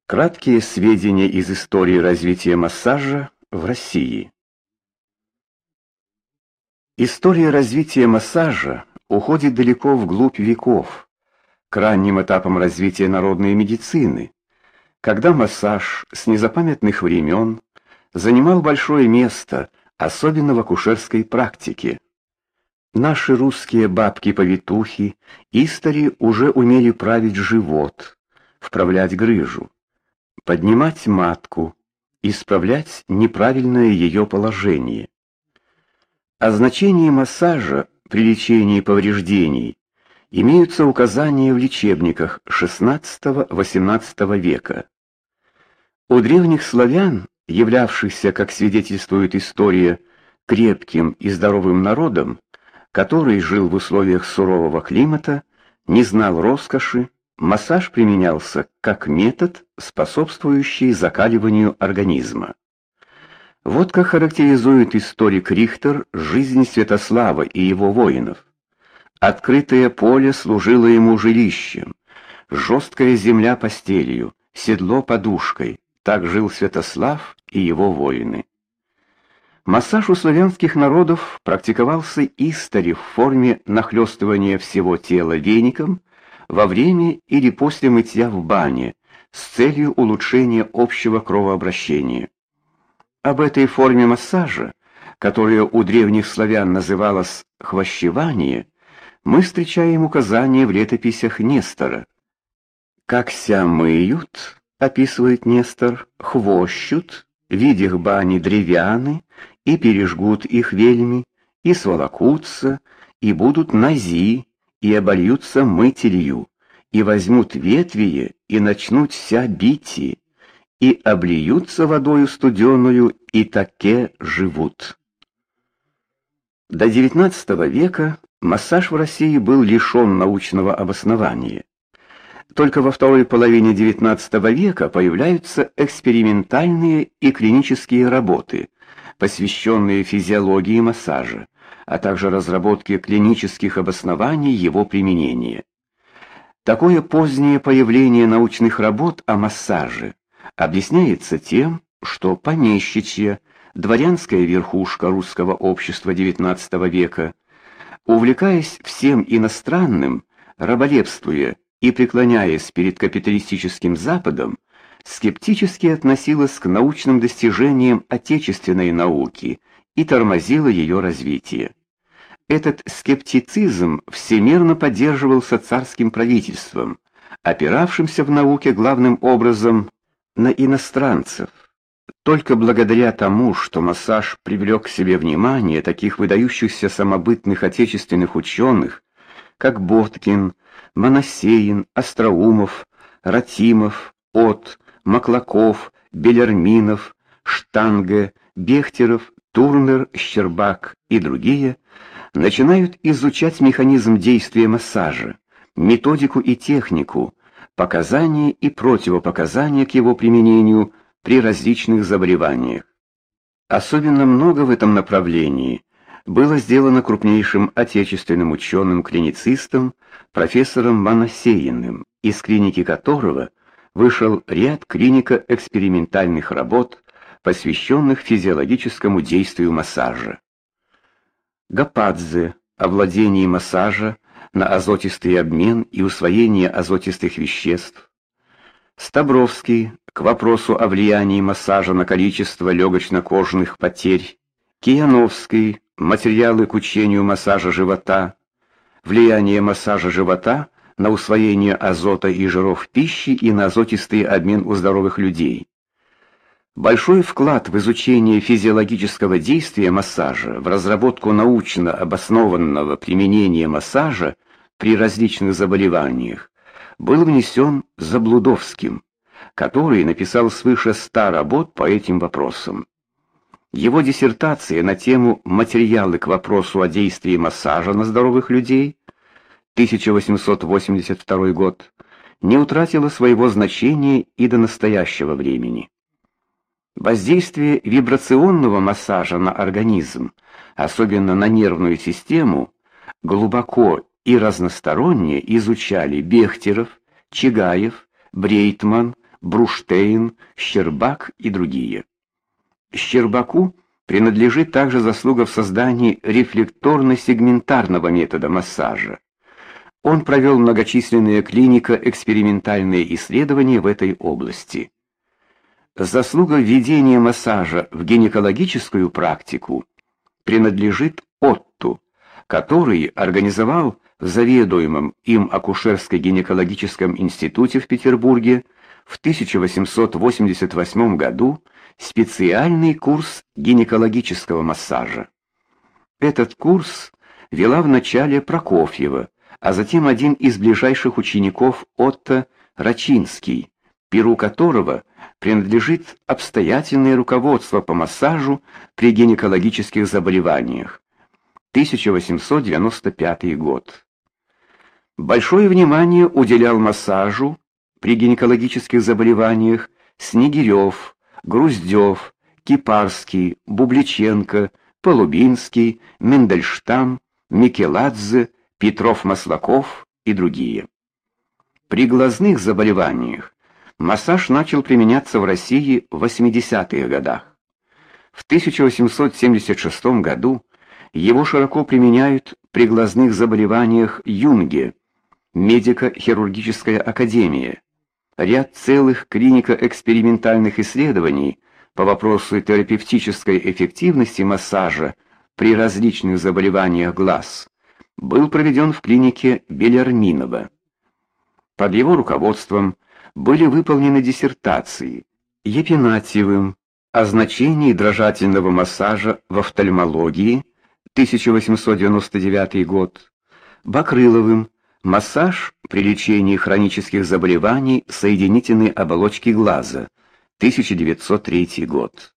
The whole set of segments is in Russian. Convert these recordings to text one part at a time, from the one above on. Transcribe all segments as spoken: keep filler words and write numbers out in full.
Краткие сведения из истории развития массажа в России. История развития массажа уходит далеко вглубь веков, к ранним этапам развития народной медицины, когда массаж с незапамятных времен занимал большое место, особенно в акушерской практике. Наши русские бабки-повитухи истори уже умели править живот, вправлять грыжу, поднимать матку, исправлять неправильное ее положение. О значении массажа при лечении повреждений имеются указания в лечебниках шестнадцатого-восемнадцатого века. У древних славян, являвшихся, как свидетельствует история, крепким и здоровым народом, который жил в условиях сурового климата, не знал роскоши, массаж применялся как метод, способствующий закаливанию организма. Вот как характеризует историк Рихтер жизнь Святослава и его воинов. Открытое поле служило ему жилищем, жесткая земля постелью, седло подушкой. Так жил Святослав и его воины. Массаж у славянских народов практиковался исторе в форме нахлёстывания всего тела веником во время или после мытья в бане с целью улучшения общего кровообращения. Об этой форме массажа, которая у древних славян называлась хвощевание, мы встречаем указания в летописях Нестора. «Как ся мыют, — описывает Нестор, — хвощут, видях бани древяны, и пережгут их вельми, и сволокутся, и будут нази, и обольются мытилью, и возьмут ветвие, и начнут ся бити, и облиются водою студеную, и таке живут». До девятнадцатого века массаж в России был лишен научного обоснования. Только во второй половине девятнадцатого века появляются экспериментальные и клинические работы, посвященные физиологии массажа, а также разработке клинических обоснований его применения. Такое позднее появление научных работ о массаже объясняется тем, что помещичья, дворянская верхушка русского общества девятнадцатого века, увлекаясь всем иностранным, раболепствуя и преклоняясь перед капиталистическим Западом, скептически относилась к научным достижениям отечественной науки и тормозила ее развитие. Этот скептицизм всемирно поддерживался царским правительством, опиравшимся в науке главным образом на иностранцев. Только благодаря тому, что массаж привлек к себе внимание таких выдающихся самобытных отечественных ученых, как Боткин, Моносеин, Остроумов, Ратимов, От, Маклаков, Белярминов, Штанге, Бехтеров, Турнер, Щербак и другие, начинают изучать механизм действия массажа, методику и технику, показания и противопоказания к его применению при различных заболеваниях. Особенно много в этом направлении было сделано крупнейшим отечественным ученым-клиницистом, профессором Моносеиным, из клиники которого вышел ряд клинико-экспериментальных работ, посвященных физиологическому действию массажа. Гападзе о владении массажа на азотистый обмен и усвоение азотистых веществ. Стабровский к вопросу о влиянии массажа на количество легочно-кожных потерь. Кияновский материалы к учению массажа живота. Влияние массажа живота на усвоение азота и жиров пищи и на азотистый обмен у здоровых людей. Большой вклад в изучение физиологического действия массажа, в разработку научно обоснованного применения массажа при различных заболеваниях был внесен Заблудовским, который написал свыше ста работ по этим вопросам. Его диссертация на тему «Материалы к вопросу о действии массажа на здоровых людей» тысяча восемьсот восемьдесят второй год не утратила своего значения и до настоящего времени. Воздействие вибрационного массажа на организм, особенно на нервную систему, глубоко и разносторонне изучали Бехтеров, Чигаев, Брейтман, Бруштейн, Щербак и другие. Щербаку принадлежит также заслуга в создании рефлекторно-сегментарного метода массажа. Он провел многочисленные клинико-экспериментальные исследования в этой области. Заслуга введения массажа в гинекологическую практику принадлежит Отту, который организовал в заведуемом им акушерско-гинекологическом институте в Петербурге в тысяча восемьсот восемьдесят восьмом году специальный курс гинекологического массажа. Этот курс вела вначале Прокофьева, а затем один из ближайших учеников Отто Рачинский, перу которого принадлежит обстоятельное руководство по массажу при гинекологических заболеваниях. тысяча восемьсот девяносто пятый год. Большое внимание уделял массажу при гинекологических заболеваниях Снегирев, Груздев, Кипарский, Бубличенко, Полубинский, Мендельштам, Микеладзе, Петров-Маслаков и другие. При глазных заболеваниях массаж начал применяться в России в восьмидесятых годах. В тысяча восемьсот семьдесят шестом году его широко применяют при глазных заболеваниях Юнге, Медико-хирургическая академия. Ряд целых клинико-экспериментальных исследований по вопросу терапевтической эффективности массажа при различных заболеваниях глаз был проведен в клинике Белярминова. Под его руководством были выполнены диссертации Епинатьевым о значении дрожательного массажа в офтальмологии, тысяча восемьсот девяносто девятый год, Бакрыловым «Массаж при лечении хронических заболеваний соединительной оболочки глаза», тысяча девятьсот третий год.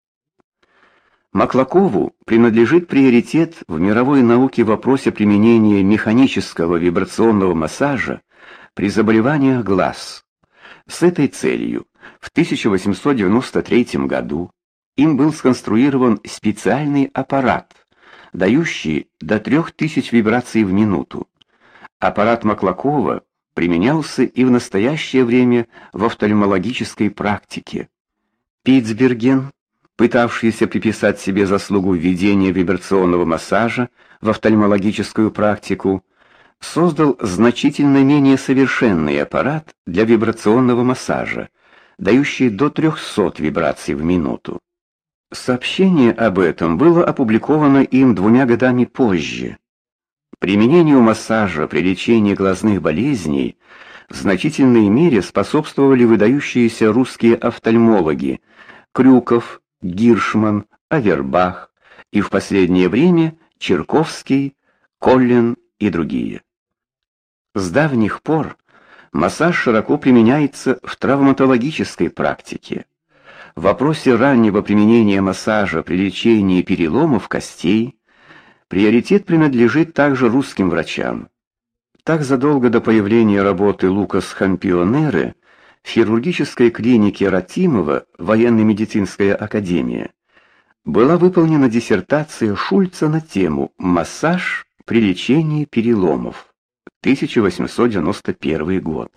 Маклакову принадлежит приоритет в мировой науке в вопросе применения механического вибрационного массажа при заболеваниях глаз. С этой целью в тысяча восемьсот девяносто третьем году им был сконструирован специальный аппарат, дающий до трех тысяч вибраций в минуту. Аппарат Маклакова применялся и в настоящее время в офтальмологической практике. Питцберген, пытавшийся приписать себе заслугу введения вибрационного массажа в офтальмологическую практику, создал значительно менее совершенный аппарат для вибрационного массажа, дающий до трехсот вибраций в минуту. Сообщение об этом было опубликовано им двумя годами позже. Применению массажа при лечении глазных болезней в значительной мере способствовали выдающиеся русские офтальмологи Крюков, Гиршман, Авербах и в последнее время Чирковский, Коллин и другие. С давних пор массаж широко применяется в травматологической практике. В вопросе раннего применения массажа при лечении переломов костей приоритет принадлежит также русским врачам. Так задолго до появления работы Лукас Хампионеры в хирургической клинике Ратимова военно-медицинская академия была выполнена диссертация Шульца на тему «Массаж при лечении переломов», тысяча восемьсот девяносто первый год.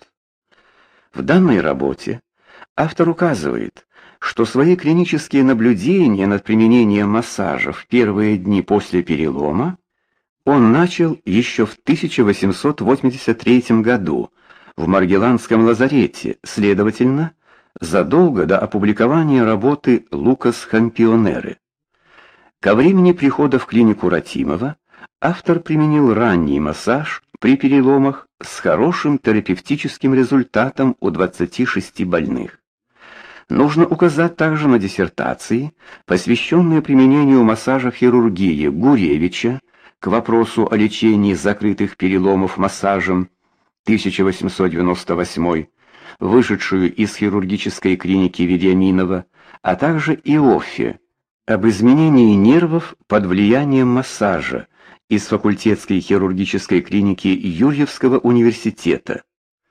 В данной работе автор указывает, что свои клинические наблюдения над применением массажа в первые дни после перелома он начал еще в тысяча восемьсот восемьдесят третьем году в Маргеланском лазарете, следовательно, задолго до опубликования работы Лукас Хампионеры. Ко времени прихода в клинику Ратимова автор применил ранний массаж при переломах с хорошим терапевтическим результатом у двадцати шести больных. Нужно указать также на диссертации, посвященные применению массажа в хирургии Гуревича к вопросу о лечении закрытых переломов массажем, тысяча восемьсот девяносто восьмой, вышедшую из хирургической клиники Вениаминова, а также Иоффе об изменении нервов под влиянием массажа из факультетской хирургической клиники Юрьевского университета.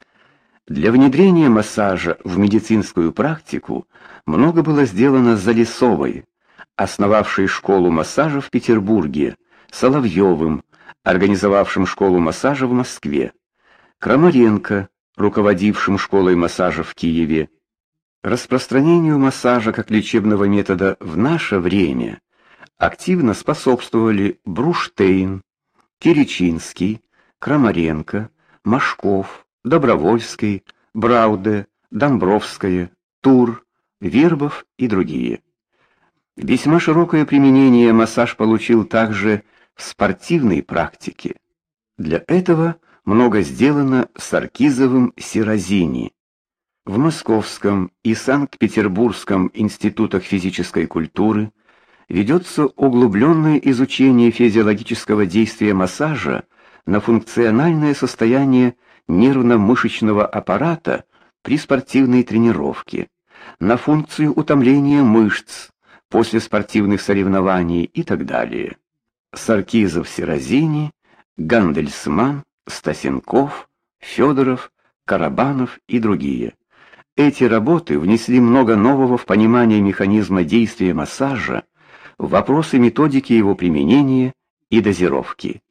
Для внедрения массажа в медицинскую практику много было сделано Залесовой, основавшей школу массажа в Петербурге, Соловьевым, организовавшим школу массажа в Москве, Крамаренко, руководившим школой массажа в Киеве, Распространению массажа как лечебного метода в наше время активно способствовали Бруштейн, Киричинский, Крамаренко, Машков, Добровольский, Брауде, Домбровская, Тур, Вербов и другие. Весьма широкое применение массаж получил также в спортивной практике. Для этого много сделано Саркизовым Сиразини. В Московском и Санкт-Петербургском институтах физической культуры ведется углубленное изучение физиологического действия массажа на функциональное состояние нервно-мышечного аппарата при спортивной тренировке, на функцию утомления мышц после спортивных соревнований и так далее. Саркизов-Сиразини, Гандельсман, Стасенков, Федоров, Карабанов и другие. Эти работы внесли много нового в понимание механизма действия массажа, в вопросы методики его применения и дозировки.